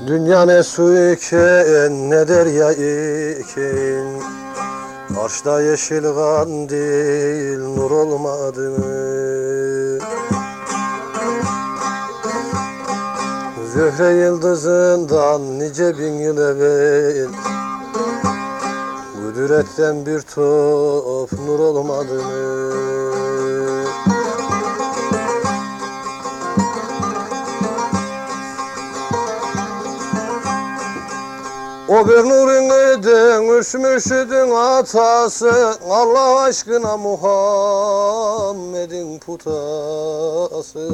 Dünya ne su iken ne derya iken, Arşta yeşil kandil nur olmadı mı? Zühre yıldızından nice bin yıl evvel, Kudretten bir top nur olmadı mı? O bir nurun idin, üşmüşüdün atası, Allah aşkına Muhammed'in putası.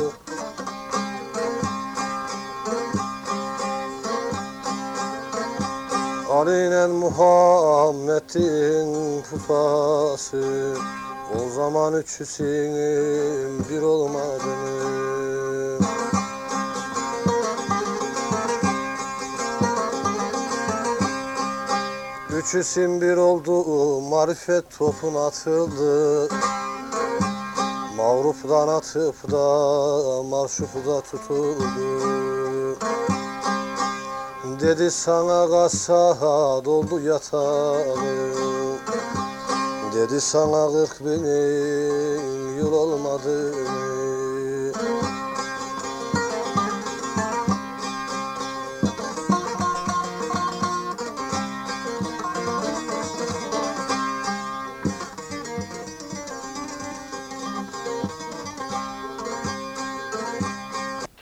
Ali'nen Muhammed'in putası, o zaman üçüsünün bir olmadı mı? Üç isim bir oldu, marifet topun atıldı. Mağrufdan atıp da marşufda tutuldu. Dedi sana kasa doldu yatağım, dedi sana 40 bin yıl olmadı.